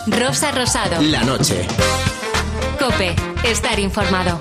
Rosa Rosado. La noche. COPE. Estar informado.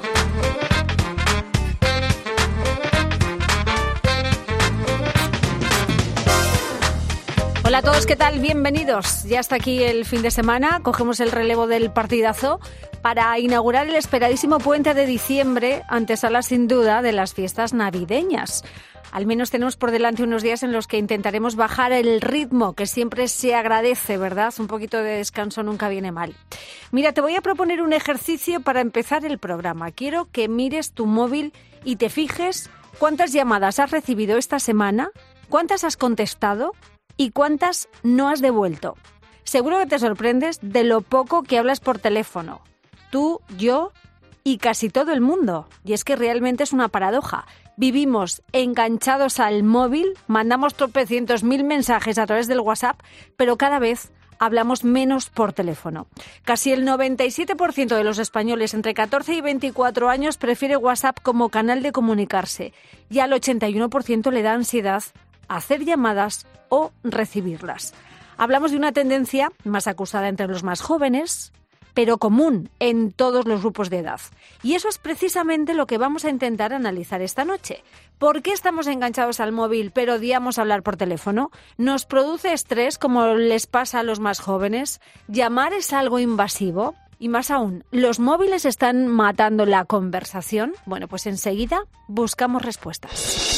Hola a todos, ¿qué tal? Bienvenidos. Ya está aquí el fin de semana, cogemos el relevo del partidazo para inaugurar el esperadísimo puente de diciembre, antesala sin duda de las fiestas navideñas. Al menos tenemos por delante unos días en los que intentaremos bajar el ritmo, que siempre se agradece, ¿verdad? Un poquito de descanso nunca viene mal. Mira, te voy a proponer un ejercicio para empezar el programa. Quiero que mires tu móvil y te fijes cuántas llamadas has recibido esta semana, cuántas has contestado y cuántas no has devuelto. Seguro que te sorprendes de lo poco que hablas por teléfono. Tú, yo y casi todo el mundo. Y es que realmente es una paradoja. Vivimos enganchados al móvil, mandamos tropecientos mil mensajes a través del WhatsApp, pero cada vez hablamos menos por teléfono. Casi el 97% de los españoles entre 14 y 24 años prefiere WhatsApp como canal de comunicarse y al 81% le da ansiedad hacer llamadas o recibirlas. Hablamos de una tendencia más acusada entre los más jóvenes, pero común en todos los grupos de edad. Y eso es precisamente lo que vamos a intentar analizar esta noche. ¿Por qué estamos enganchados al móvil pero odiamos hablar por teléfono? ¿Nos produce estrés como les pasa a los más jóvenes? ¿Llamar es algo invasivo? Y más aún, ¿los móviles están matando la conversación? Bueno, pues enseguida buscamos respuestas.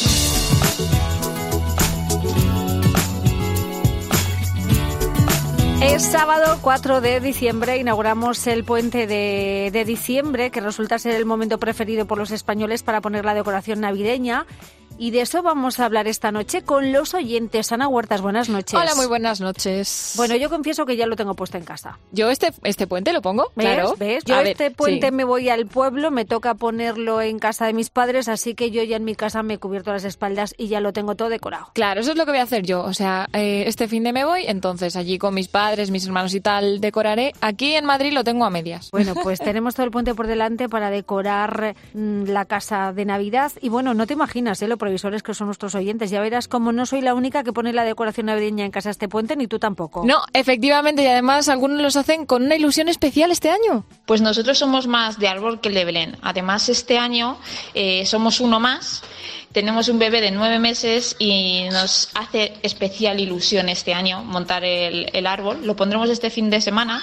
Es sábado 4 de diciembre, inauguramos el puente de diciembre, que resulta ser el momento preferido por los españoles para poner la decoración navideña. Y de eso vamos a hablar esta noche con los oyentes. Ana Huertas, buenas noches. Hola, muy buenas noches. Bueno, yo confieso que ya lo tengo puesto en casa. ¿Yo este puente lo pongo? ¿Ves? Claro. ¿Ves? Yo puente me voy al pueblo, me toca ponerlo en casa de mis padres, así que yo ya en mi casa me he cubierto las espaldas y ya lo tengo todo decorado. Claro, eso es lo que voy a hacer yo. O sea, este fin de me voy, entonces allí con mis padres, mis hermanos y tal, decoraré. Aquí en Madrid lo tengo a medias. Bueno, pues tenemos todo el puente por delante para decorar la casa de Navidad. Y bueno, no te imaginas, lo provisores que son nuestros oyentes. Ya verás como no soy la única que pone la decoración navideña en casa este puente, ni tú tampoco. No, efectivamente, y además algunos los hacen con una ilusión especial este año. Pues nosotros somos más de árbol que de Belén. Además, este año somos uno más. Tenemos un bebé de 9 meses y nos hace especial ilusión este año montar el árbol. Lo pondremos este fin de semana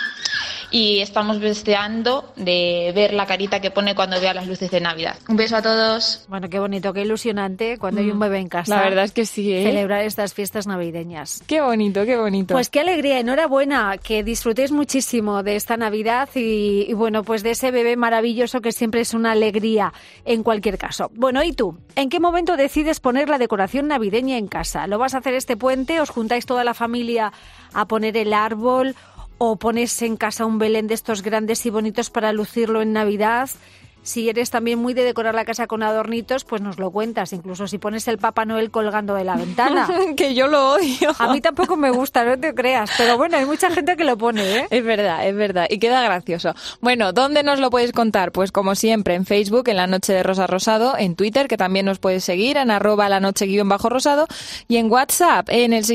y estamos deseando de ver la carita que pone cuando vea las luces de Navidad. Un beso a todos. Bueno, qué bonito, qué ilusionante cuando hay un bebé en casa. La verdad es que sí, celebrar estas fiestas navideñas. Qué bonito, qué bonito. Pues qué alegría, enhorabuena, que disfrutéis muchísimo de esta Navidad y bueno, pues de ese bebé maravilloso que siempre es una alegría en cualquier caso. Bueno, ¿y tú? ¿En qué momento decides poner la decoración navideña en casa? ¿Lo vas a hacer este puente? ¿Os juntáis toda la familia a poner el árbol? ¿O pones en casa un Belén de estos grandes y bonitos para lucirlo en Navidad? Si eres también muy de decorar la casa con adornitos, pues nos lo cuentas. Incluso si pones el Papá Noel colgando de la ventana. Que yo lo odio. A mí tampoco me gusta, no te creas. Pero bueno, hay mucha gente que lo pone, ¿eh? Es verdad. Y queda gracioso. Bueno, ¿dónde nos lo puedes contar? Pues como siempre, en Facebook, en La Noche de Rosa Rosado, en Twitter, que también nos puedes seguir, en @lanoche_rosado, y en WhatsApp, en el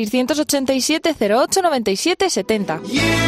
687 08 97 70.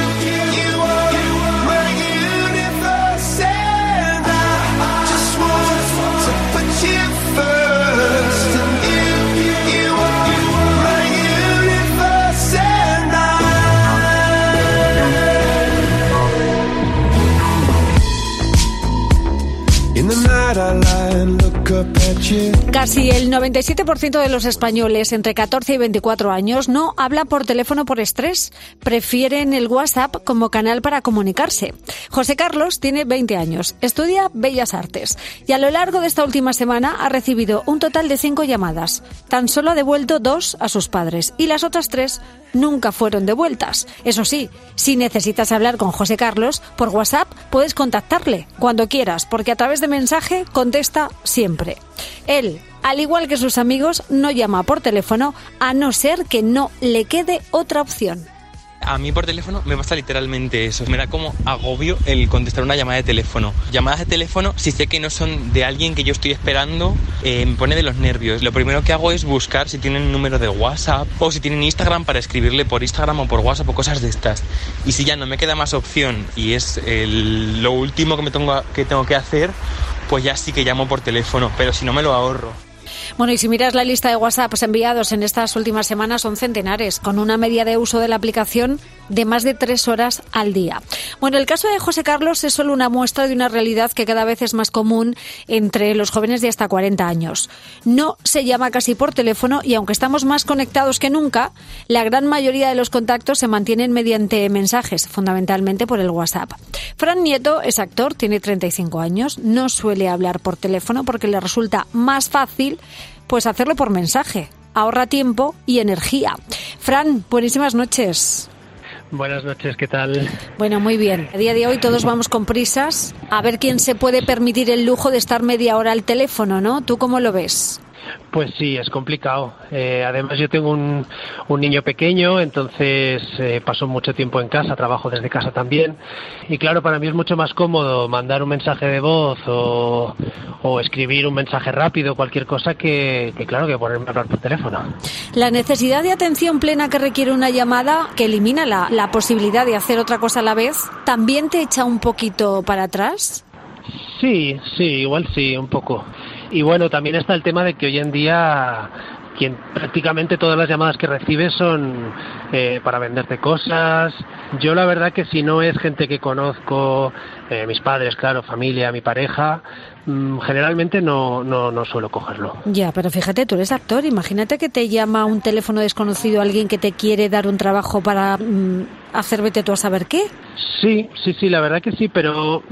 Casi el 97% de los españoles entre 14 y 24 años no habla por teléfono por estrés. Prefieren el WhatsApp como canal para comunicarse. José Carlos tiene 20 años, estudia Bellas Artes y a lo largo de esta última semana ha recibido un total de 5 llamadas. Tan solo ha devuelto 2 a sus padres y las otras 3 nunca fueron devueltas. Eso sí, si necesitas hablar con José Carlos por WhatsApp, puedes contactarle cuando quieras, porque a través de mensaje contesta siempre. Él, al igual que sus amigos, no llama por teléfono a no ser que no le quede otra opción. a mí por teléfono me pasa literalmente eso. Me da como agobio el contestar una llamada de teléfono. Llamadas de teléfono, si sé que no son de alguien que yo estoy esperando, me pone de los nervios. Lo primero que hago es buscar si tienen un número de WhatsApp o si tienen Instagram para escribirle por Instagram o por WhatsApp o cosas de estas. Y si ya no me queda más opción y es lo último que tengo que hacer, pues ya sí que llamo por teléfono, pero si no me lo ahorro. Bueno, y si miras la lista de WhatsApps enviados en estas últimas semanas son centenares, con una media de uso de la aplicación de más de 3 horas al día. Bueno, el caso de José Carlos es solo una muestra de una realidad que cada vez es más común entre los jóvenes de hasta 40 años. No se llama casi por teléfono y aunque estamos más conectados que nunca, la gran mayoría de los contactos se mantienen mediante mensajes, fundamentalmente por el WhatsApp. Fran Nieto es actor, tiene 35 años, no suele hablar por teléfono porque le resulta más fácil pues hacerlo por mensaje. Ahorra tiempo y energía. Fran, buenísimas noches. Buenas noches, ¿qué tal? Bueno, muy bien. A día de hoy todos vamos con prisas a ver quién se puede permitir el lujo de estar media hora al teléfono, ¿no? ¿Tú cómo lo ves? Pues sí, es complicado. Además yo tengo un niño pequeño, entonces paso mucho tiempo en casa, trabajo desde casa también. Y claro, para mí es mucho más cómodo mandar un mensaje de voz o escribir un mensaje rápido, cualquier cosa, que ponerme a hablar por teléfono. La necesidad de atención plena que requiere una llamada, que elimina la posibilidad de hacer otra cosa a la vez, ¿también te echa un poquito para atrás? Sí, igual sí, un poco. Y bueno, también está el tema de que hoy en día prácticamente todas las llamadas que recibes son para venderte cosas. Yo la verdad que si no es gente que conozco, mis padres, claro, familia, mi pareja, generalmente no suelo cogerlo. Ya, pero fíjate, tú eres actor, imagínate que te llama un teléfono desconocido alguien que te quiere dar un trabajo para hacer vete tú a saber qué. Sí, la verdad que sí, pero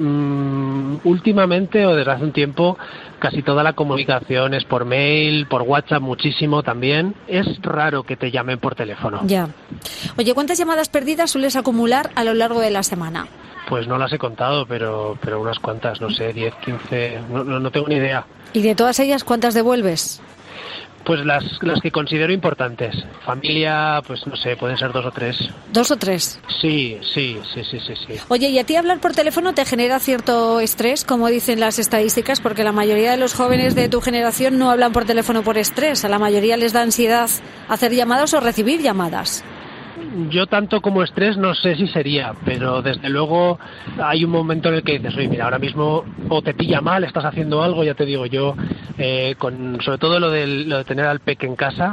últimamente o desde hace un tiempo casi toda la comunicación es por mail, por WhatsApp muchísimo también. Es raro que te llamen por teléfono. Ya. Oye, ¿cuántas llamadas perdidas sueles acumular a lo largo de la semana? Pues no las he contado, pero unas cuantas, no sé, 10, 15, no tengo ni idea. ¿Y de todas ellas cuántas devuelves? Pues las que considero importantes. Familia, pues no sé, pueden ser 2 o 3. ¿2 o 3? Sí. Oye, ¿y a ti hablar por teléfono te genera cierto estrés, como dicen las estadísticas? Porque la mayoría de los jóvenes de tu generación no hablan por teléfono por estrés. A la mayoría les da ansiedad hacer llamadas o recibir llamadas. Yo tanto como estrés no sé si sería, pero desde luego hay un momento en el que dices, oye, mira, ahora mismo o te pilla mal, estás haciendo algo, ya te digo yo, sobre todo lo de tener al peque en casa,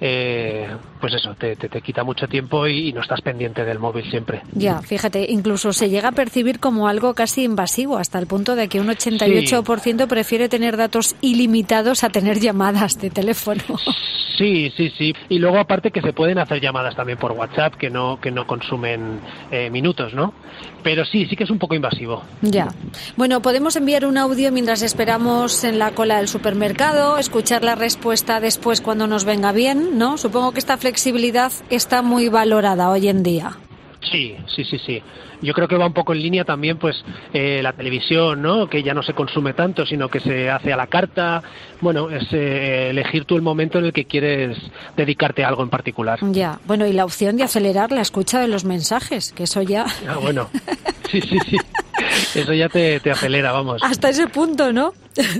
pues eso, te quita mucho tiempo y no estás pendiente del móvil siempre. Ya, fíjate, incluso se llega a percibir como algo casi invasivo, hasta el punto de que un 88% prefiere tener datos ilimitados a tener llamadas de teléfono. Sí. Y luego aparte que se pueden hacer llamadas también por WhatsApp que no consumen minutos, ¿no? Pero sí que es un poco invasivo. Ya. Bueno, podemos enviar un audio mientras esperamos en la cola del supermercado, escuchar la respuesta después cuando nos venga bien, ¿no? Supongo que esta flexibilidad está muy valorada hoy en día. Sí. Yo creo que va un poco en línea también, pues, la televisión, ¿no? Que ya no se consume tanto, sino que se hace a la carta. Bueno, es elegir tú el momento en el que quieres dedicarte a algo en particular. Ya, bueno, y la opción de acelerar la escucha de los mensajes, que eso ya... Ah, bueno, sí. Eso ya te acelera, vamos. Hasta ese punto, ¿no?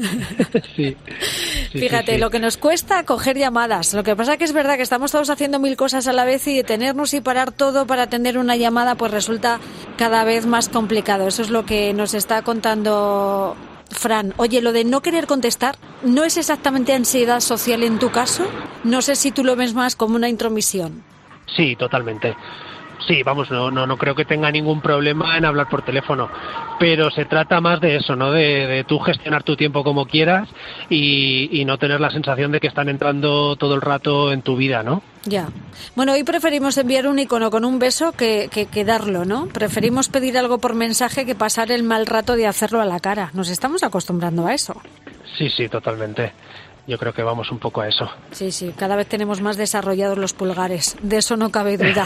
Sí. Fíjate, lo que nos cuesta coger llamadas. Lo que pasa que es verdad que estamos todos haciendo 1000 cosas a la vez y detenernos y parar todo para atender una llamada pues resulta cada vez más complicado. Eso es lo que nos está contando Fran. Oye, lo de no querer contestar, ¿no es exactamente ansiedad social en tu caso? No sé si tú lo ves más como una intromisión. Sí, totalmente. Sí, vamos, no creo que tenga ningún problema en hablar por teléfono, pero se trata más de eso, ¿no? De tú gestionar tu tiempo como quieras y no tener la sensación de que están entrando todo el rato en tu vida, ¿no? Ya. Bueno, hoy preferimos enviar un icono con un beso que darlo, ¿no? Preferimos pedir algo por mensaje que pasar el mal rato de hacerlo a la cara. Nos estamos acostumbrando a eso. Sí, totalmente. Yo creo que vamos un poco a eso. Sí, cada vez tenemos más desarrollados los pulgares, de eso no cabe duda.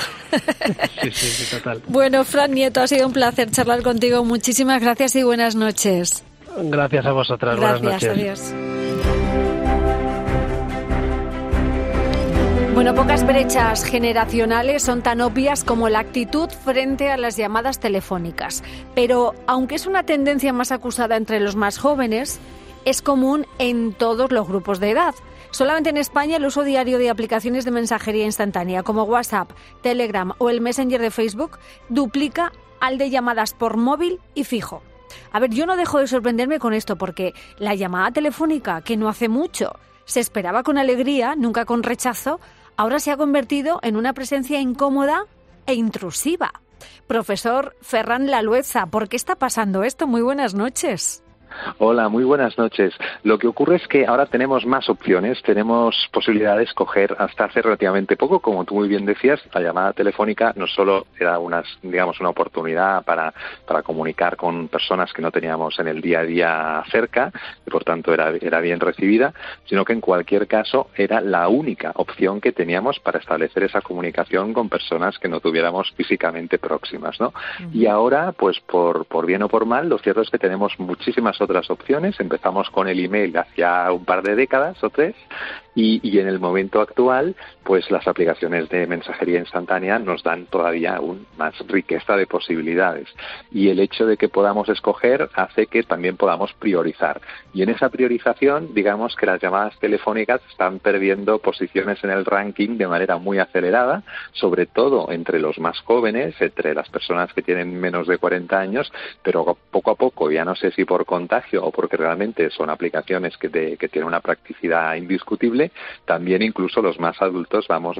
Sí, total. Bueno, Fran Nieto, ha sido un placer charlar contigo. Muchísimas gracias y buenas noches. Gracias a vosotras, buenas noches. Gracias, adiós. Bueno, pocas brechas generacionales son tan obvias como la actitud frente a las llamadas telefónicas. Pero, aunque es una tendencia más acusada entre los más jóvenes, es común en todos los grupos de edad. Solamente en España el uso diario de aplicaciones de mensajería instantánea como WhatsApp, Telegram o el Messenger de Facebook duplica al de llamadas por móvil y fijo. A ver, yo no dejo de sorprenderme con esto porque la llamada telefónica, que no hace mucho se esperaba con alegría, nunca con rechazo, ahora se ha convertido en una presencia incómoda e intrusiva. Profesor Ferran Lalueza, ¿por qué está pasando esto? Muy buenas noches. Hola, muy buenas noches. Lo que ocurre es que ahora tenemos más opciones, tenemos posibilidad de escoger. Hasta hace relativamente poco, como tú muy bien decías, la llamada telefónica no solo era una oportunidad para comunicar con personas que no teníamos en el día a día cerca, y por tanto era bien recibida, sino que en cualquier caso era la única opción que teníamos para establecer esa comunicación con personas que no tuviéramos físicamente próximas, ¿no? Uh-huh. Y ahora, pues por bien o por mal, lo cierto es que tenemos muchísimas otras opciones. Empezamos con el email hacia un par de décadas o 3 y en el momento actual pues las aplicaciones de mensajería instantánea nos dan todavía aún más riqueza de posibilidades y el hecho de que podamos escoger hace que también podamos priorizar y en esa priorización digamos que las llamadas telefónicas están perdiendo posiciones en el ranking de manera muy acelerada, sobre todo entre los más jóvenes, entre las personas que tienen menos de 40 años, pero poco a poco, ya no sé si por contagio o porque realmente son aplicaciones que tienen una practicidad indiscutible, también incluso los más adultos vamos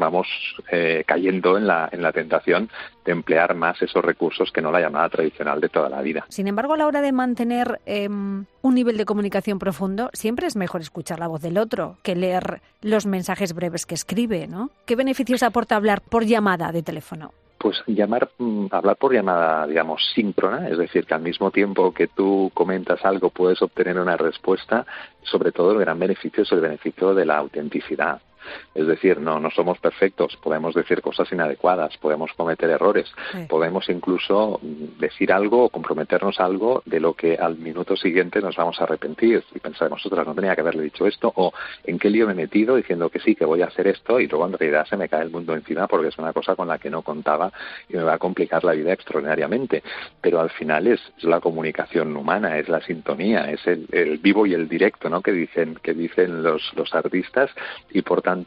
cayendo en la tentación de emplear más esos recursos que no la llamada tradicional de toda la vida. Sin embargo, a la hora de mantener un nivel de comunicación profundo, siempre es mejor escuchar la voz del otro que leer los mensajes breves que escribe, ¿no? ¿Qué beneficios aporta hablar por llamada de teléfono? Pues hablar por llamada, digamos, síncrona, es decir, que al mismo tiempo que tú comentas algo puedes obtener una respuesta, sobre todo el gran beneficio es el beneficio de la autenticidad. Es decir, no somos perfectos, podemos decir cosas inadecuadas, podemos cometer errores, podemos incluso decir algo o comprometernos a algo de lo que al minuto siguiente nos vamos a arrepentir y pensaremos, no tenía que haberle dicho esto, o en qué lío me he metido diciendo que sí, que voy a hacer esto y luego en realidad se me cae el mundo encima porque es una cosa con la que no contaba y me va a complicar la vida extraordinariamente. Pero al final es la comunicación humana, es la sintonía, es el vivo y el directo, ¿no? que dicen los artistas y por tanto,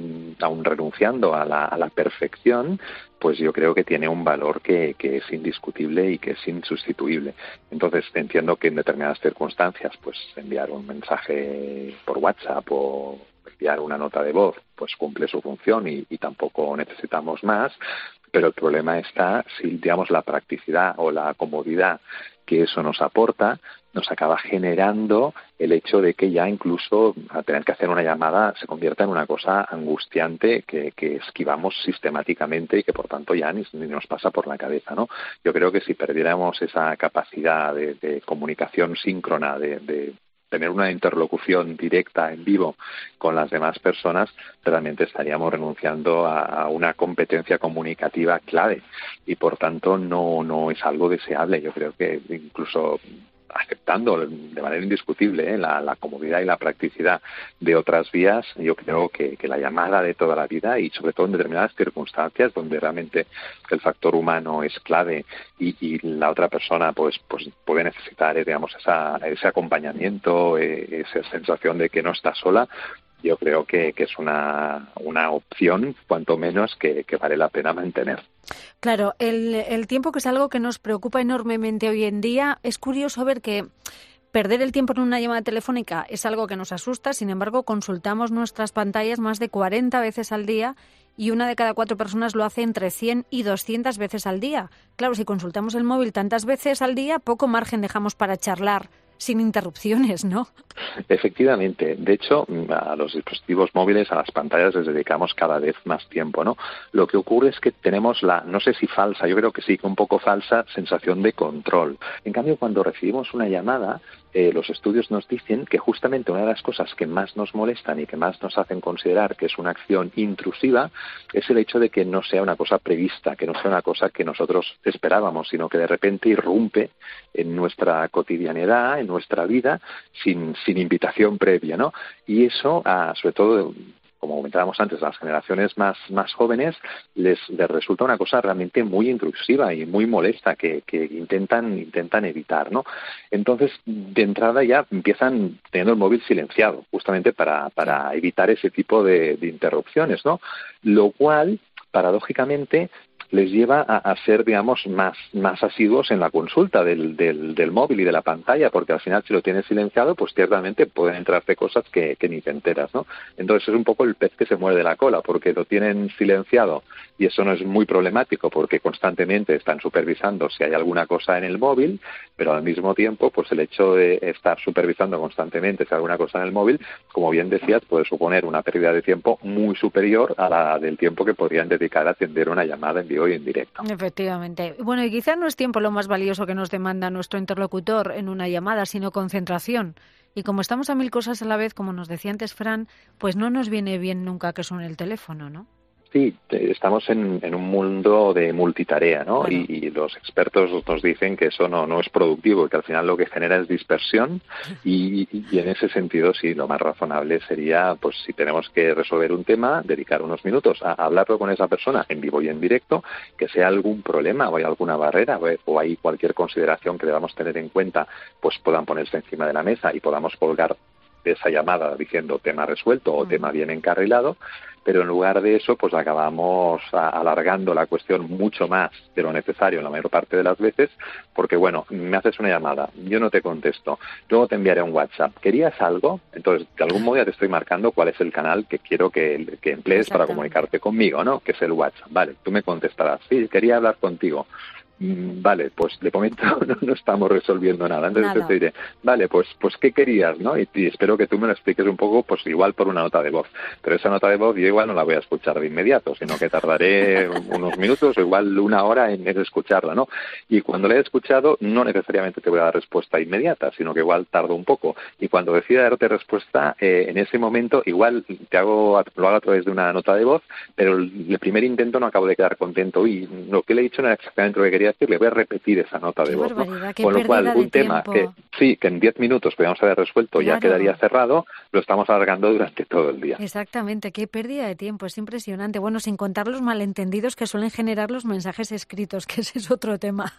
aun renunciando a la perfección, pues yo creo que tiene un valor que es indiscutible y que es insustituible. Entonces entiendo que en determinadas circunstancias, pues enviar un mensaje por WhatsApp o enviar una nota de voz, pues cumple su función y tampoco necesitamos más, pero el problema está si, digamos, la practicidad o la comodidad que eso nos aporta nos acaba generando el hecho de que ya incluso a tener que hacer una llamada se convierta en una cosa angustiante que esquivamos sistemáticamente y que por tanto ya ni nos pasa por la cabeza, ¿no? Yo creo que si perdiéramos esa capacidad de comunicación síncrona, de tener una interlocución directa en vivo con las demás personas, realmente estaríamos renunciando a una competencia comunicativa clave y por tanto no es algo deseable. Yo creo que incluso aceptando de manera indiscutible la comodidad y la practicidad de otras vías, yo creo que la llamada de toda la vida y sobre todo en determinadas circunstancias donde realmente el factor humano es clave y la otra persona pues puede necesitar digamos ese acompañamiento, esa sensación de que no está sola, yo creo que es una opción cuanto menos que vale la pena mantener. Claro, el tiempo, que es algo que nos preocupa enormemente hoy en día, es curioso ver que perder el tiempo en una llamada telefónica es algo que nos asusta, sin embargo, consultamos nuestras pantallas más de 40 veces al día y 1 de cada 4 personas lo hace entre 100 y 200 veces al día. Claro, si consultamos el móvil tantas veces al día, poco margen dejamos para charlar sin interrupciones, ¿no? Efectivamente. De hecho, a los dispositivos móviles, a las pantallas, les dedicamos cada vez más tiempo, ¿no? Lo que ocurre es que tenemos no sé si falsa, yo creo que sí, que un poco falsa sensación de control. En cambio, cuando recibimos una llamada, los estudios nos dicen que justamente una de las cosas que más nos molestan y que más nos hacen considerar que es una acción intrusiva es el hecho de que no sea una cosa prevista, que no sea una cosa que nosotros esperábamos, sino que de repente irrumpe en nuestra cotidianidad, en nuestra vida, sin invitación previa, ¿no? Y eso, sobre todo como comentábamos antes, a las generaciones más jóvenes les resulta una cosa realmente muy intrusiva y muy molesta que intentan evitar, ¿no? Entonces, de entrada ya empiezan teniendo el móvil silenciado, justamente para evitar ese tipo de interrupciones, ¿no? Lo cual, paradójicamente, les lleva a ser, digamos, más asiduos en la consulta del móvil y de la pantalla, porque al final, si lo tienes silenciado, pues ciertamente pueden entrarte cosas que ni te enteras, ¿no? Entonces es un poco el pez que se muerde la cola, porque lo tienen silenciado y eso no es muy problemático porque constantemente están supervisando si hay alguna cosa en el móvil, pero al mismo tiempo, pues el hecho de estar supervisando constantemente si hay alguna cosa en el móvil, como bien decías, puede suponer una pérdida de tiempo muy superior a la del tiempo que podrían dedicar a atender una llamada en vivo y en directo. Efectivamente. Bueno, y quizás no es tiempo lo más valioso que nos demanda nuestro interlocutor en una llamada, sino concentración. Y como estamos a 1000 cosas a la vez, como nos decía antes Fran, pues no nos viene bien nunca que suene el teléfono, ¿no? Sí, estamos en un mundo de multitarea, ¿no? Bueno. Y los expertos nos dicen que eso no es productivo, que al final lo que genera es dispersión y en ese sentido sí, lo más razonable sería, pues si tenemos que resolver un tema, dedicar unos minutos a hablarlo con esa persona en vivo y en directo, que sea algún problema o hay alguna barrera o hay cualquier consideración que debamos tener en cuenta, pues puedan ponerse encima de la mesa y podamos colgar de esa llamada diciendo tema resuelto o tema bien encarrilado, pero en lugar de eso pues acabamos alargando la cuestión mucho más de lo necesario en la mayor parte de las veces, porque bueno, me haces una llamada, yo no te contesto, luego te enviaré un WhatsApp, ¿querías algo? Entonces, de algún modo ya te estoy marcando cuál es el canal que quiero que emplees para comunicarte conmigo, ¿no? Que es el WhatsApp. Vale, tú me contestarás, sí, quería hablar contigo. Vale, pues de momento no estamos resolviendo nada. Entonces te diré, vale, pues ¿qué querías, no? Y espero que tú me lo expliques un poco, pues igual por una nota de voz. Pero esa nota de voz yo igual no la voy a escuchar de inmediato, sino que tardaré unos minutos o igual una hora en escucharla, ¿no? Y cuando la he escuchado, no necesariamente te voy a dar respuesta inmediata, sino que igual tardo un poco. Y cuando decida darte respuesta, en ese momento igual lo hago a través de una nota de voz, pero el primer intento no acabo de quedar contento. Y lo que le he dicho no era exactamente lo que quería decir, le voy a repetir esa nota de voz, ¿no? Con lo cual, un tema que en 10 minutos podríamos haber resuelto, ya quedaría cerrado, lo estamos alargando durante todo el día. Exactamente, qué pérdida de tiempo, es impresionante. Bueno, sin contar los malentendidos que suelen generar los mensajes escritos, que ese es otro tema.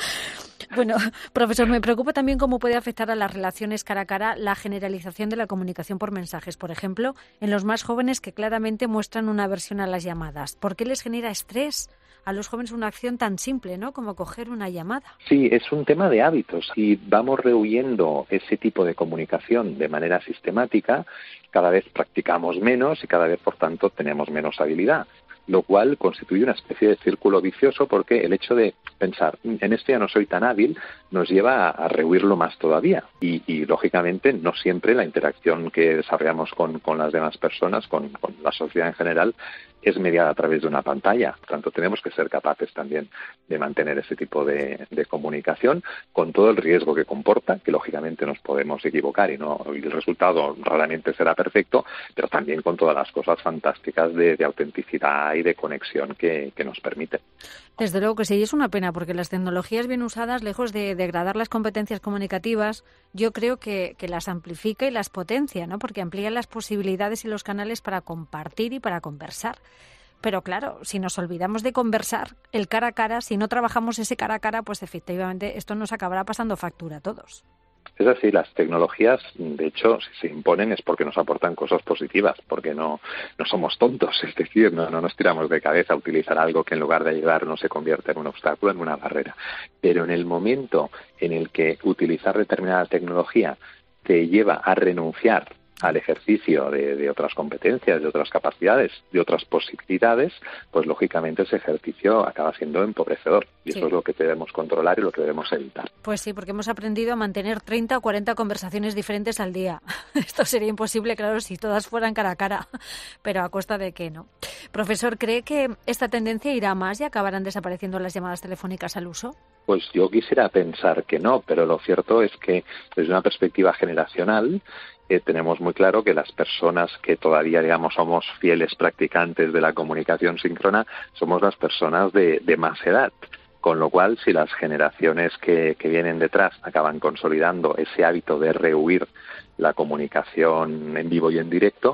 Bueno, profesor, me preocupa también cómo puede afectar a las relaciones cara a cara la generalización de la comunicación por mensajes, por ejemplo, en los más jóvenes que claramente muestran una aversión a las llamadas. ¿Por qué les genera estrés a los jóvenes una acción tan simple, ¿no?, como coger una llamada? Sí, es un tema de hábitos. Si vamos rehuyendo ese tipo de comunicación de manera sistemática, cada vez practicamos menos y cada vez, por tanto, tenemos menos habilidad, lo cual constituye una especie de círculo vicioso porque el hecho de pensar, en esto ya no soy tan hábil, nos lleva a rehuirlo más todavía. Y lógicamente, no siempre la interacción que desarrollamos con las demás personas, con la sociedad en general, es mediada a través de una pantalla. Por tanto, tenemos que ser capaces también de mantener ese tipo de comunicación con todo el riesgo que comporta, que lógicamente nos podemos equivocar y el resultado raramente será perfecto, pero también con todas las cosas fantásticas de autenticidad y de conexión que nos permite. Desde luego que sí, y es una pena porque las tecnologías bien usadas, lejos de degradar las competencias comunicativas, yo creo que las amplifica y las potencia, ¿no?, porque amplía las posibilidades y los canales para compartir y para conversar. Pero claro, si nos olvidamos de conversar, el cara a cara, si no trabajamos ese cara a cara, pues efectivamente esto nos acabará pasando factura a todos. Es así, las tecnologías, de hecho, si se imponen es porque nos aportan cosas positivas, porque no somos tontos, es decir, no nos tiramos de cabeza a utilizar algo que en lugar de ayudarnos se convierte en un obstáculo, en una barrera. Pero en el momento en el que utilizar determinada tecnología te lleva a renunciar al ejercicio de otras competencias, de otras capacidades, de otras posibilidades, pues lógicamente ese ejercicio acaba siendo empobrecedor. Y eso es lo que debemos controlar y lo que debemos evitar. Pues sí, porque hemos aprendido a mantener 30 o 40 conversaciones diferentes al día. Esto sería imposible, claro, si todas fueran cara a cara, pero a costa de qué, ¿no? Profesor, ¿cree que esta tendencia irá a más y acabarán desapareciendo las llamadas telefónicas al uso? Pues yo quisiera pensar que no, pero lo cierto es que desde una perspectiva generacional tenemos muy claro que las personas que todavía, digamos, somos fieles practicantes de la comunicación síncrona somos las personas de más edad. Con lo cual, si las generaciones que vienen detrás acaban consolidando ese hábito de rehuir la comunicación en vivo y en directo,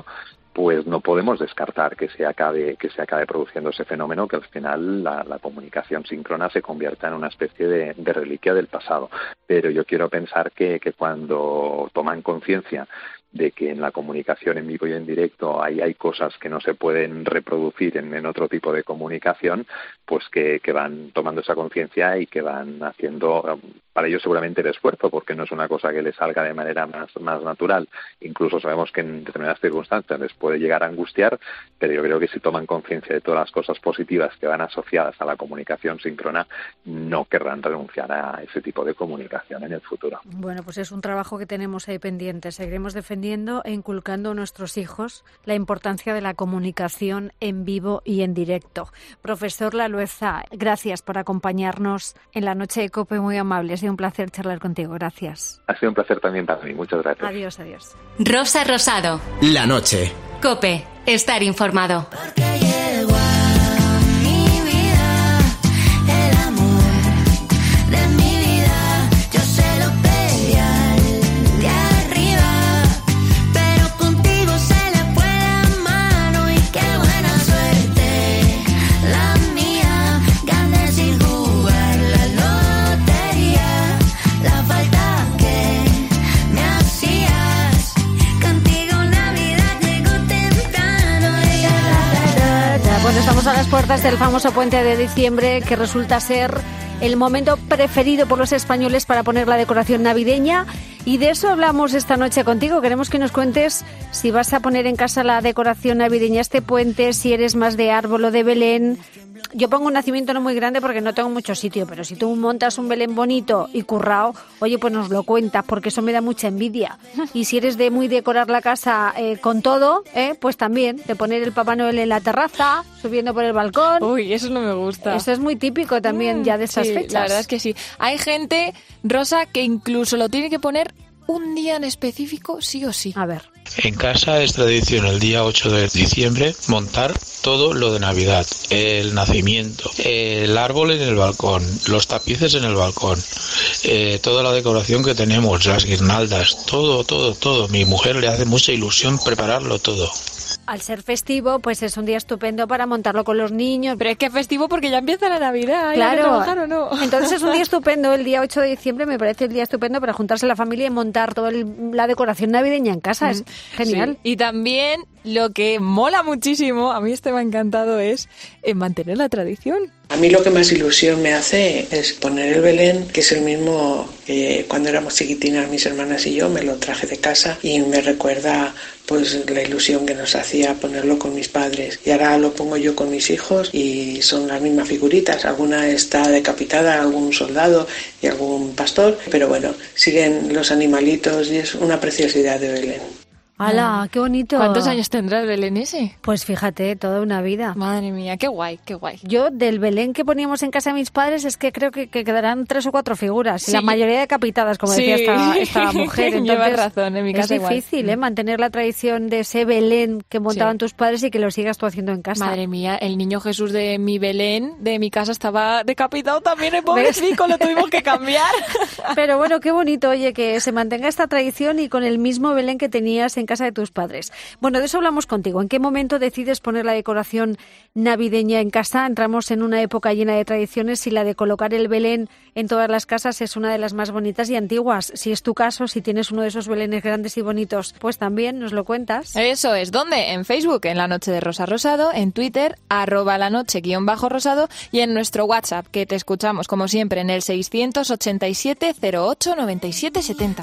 pues no podemos descartar que se acabe produciendo ese fenómeno, que al final la comunicación síncrona se convierta en una especie de reliquia del pasado. Pero yo quiero pensar que cuando toman conciencia de que en la comunicación en vivo y en directo hay cosas que no se pueden reproducir en otro tipo de comunicación, pues que van tomando esa conciencia y que van haciendo para ello seguramente el esfuerzo, porque no es una cosa que les salga de manera más natural. Incluso sabemos que en determinadas circunstancias les puede llegar a angustiar, pero yo creo que si toman conciencia de todas las cosas positivas que van asociadas a la comunicación síncrona, no querrán renunciar a ese tipo de comunicación en el futuro. Bueno, pues es un trabajo que tenemos ahí pendiente. Seguiremos defendiendo e inculcando a nuestros hijos la importancia de la comunicación en vivo y en directo. Profesor Lalueza, gracias por acompañarnos en la noche de COPE, muy amable. Ha sido un placer charlar contigo. Gracias. Ha sido un placer también para mí. Muchas gracias. Adiós, adiós. Rosa Rosado. La noche. COPE. Estar informado. Estamos a las puertas del famoso puente de diciembre, que resulta ser el momento preferido por los españoles para poner la decoración navideña, y de eso hablamos esta noche contigo. Queremos que nos cuentes si vas a poner en casa la decoración navideña este puente, si eres más de árbol o de Belén. Yo pongo un nacimiento no muy grande porque no tengo mucho sitio, pero si tú montas un Belén bonito y currao, oye, pues nos lo cuentas, porque eso me da mucha envidia. Y si eres de muy decorar la casa con todo, pues también, de poner el Papá Noel en la terraza, subiendo por el balcón. Uy, eso no me gusta. Eso es muy típico también ya de esas fechas. La verdad es que sí. Hay gente, Rosa, que incluso lo tiene que poner un día en específico, sí o sí. A ver. En casa es tradición el día 8 de diciembre montar todo lo de Navidad, el nacimiento, el árbol en el balcón, los tapices en el balcón, toda la decoración que tenemos, las guirnaldas, todo. Mi mujer le hace mucha ilusión prepararlo todo. Al ser festivo, pues es un día estupendo para montarlo con los niños. Pero es que es festivo porque ya empieza la Navidad. Claro. ¿Hay que trabajar o no? Entonces es un día estupendo. El día 8 de diciembre me parece el día estupendo para juntarse la familia y montar toda la decoración navideña en casa. Es genial. Sí. Y también lo que mola muchísimo, a mí me ha encantado, es mantener la tradición. A mí lo que más ilusión me hace es poner el Belén, que es el mismo que cuando éramos chiquitinas mis hermanas y yo, me lo traje de casa y me recuerda pues la ilusión que nos hacía ponerlo con mis padres. Y ahora lo pongo yo con mis hijos y son las mismas figuritas. Alguna está decapitada, algún soldado y algún pastor, pero bueno, siguen los animalitos y es una preciosidad de Belén. ¡Hala, qué bonito! ¿Cuántos años tendrá el Belén ese? Pues fíjate, toda una vida. Madre mía, qué guay, qué guay. Yo, del Belén que poníamos en casa de mis padres, es que creo que quedarán 3 o 4 figuras. Sí. Y la mayoría decapitadas, como decía esta mujer. Entonces, llevas razón, en mi casa es difícil, mantener la tradición de ese Belén que montaban tus padres y que lo sigas tú haciendo en casa. Madre mía, el niño Jesús de mi Belén, de mi casa, estaba decapitado también, el pobrecito, lo tuvimos que cambiar. Pero bueno, qué bonito, oye, que se mantenga esta tradición y con el mismo Belén que tenías en casa de tus padres. Bueno, de eso hablamos contigo. ¿En qué momento decides poner la decoración navideña en casa? Entramos en una época llena de tradiciones y la de colocar el Belén en todas las casas es una de las más bonitas y antiguas. Si es tu caso, si tienes uno de esos Belenes grandes y bonitos, pues también nos lo cuentas. Eso es. ¿Dónde? En Facebook, en La Noche de Rosa Rosado, en Twitter, @lanoche_rosado y en nuestro WhatsApp, que te escuchamos como siempre en el 687 08 97 70.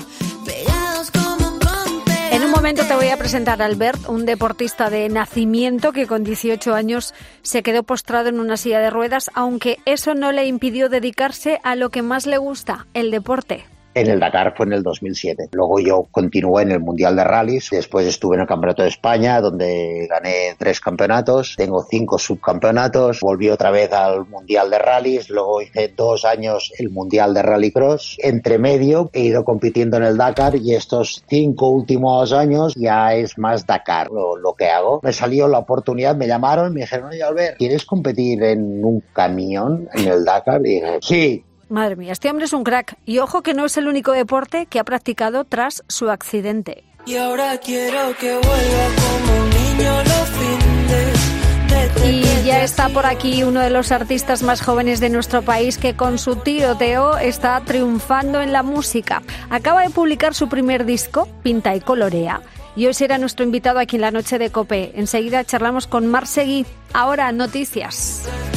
En un momento te voy a presentar a Albert, un deportista de nacimiento que con 18 años se quedó postrado en una silla de ruedas, aunque eso no le impidió dedicarse a lo que más le gusta, el deporte. En el Dakar fue en el 2007. Luego yo continué en el Mundial de Rallys. Después estuve en el Campeonato de España, donde gané 3 campeonatos. Tengo 5 subcampeonatos. Volví otra vez al Mundial de Rallys. Luego hice 2 años el Mundial de Rallycross. Entre medio he ido compitiendo en el Dakar y estos 5 últimos años ya es más Dakar lo que hago. Me salió la oportunidad, me llamaron, me dijeron, oye Albert, ¿quieres competir en un camión en el Dakar? Y dije, sí. Madre mía, este hombre es un crack. Y ojo que no es el único deporte que ha practicado tras su accidente. Y ahora quiero que vuelva como un niño. Y ya está por aquí uno de los artistas más jóvenes de nuestro país que con su tiroteo está triunfando en la música. Acaba de publicar su primer disco, Pinta y Colorea, y hoy será nuestro invitado aquí en la noche de COPE. Enseguida charlamos con Marc Seguí. Ahora, noticias.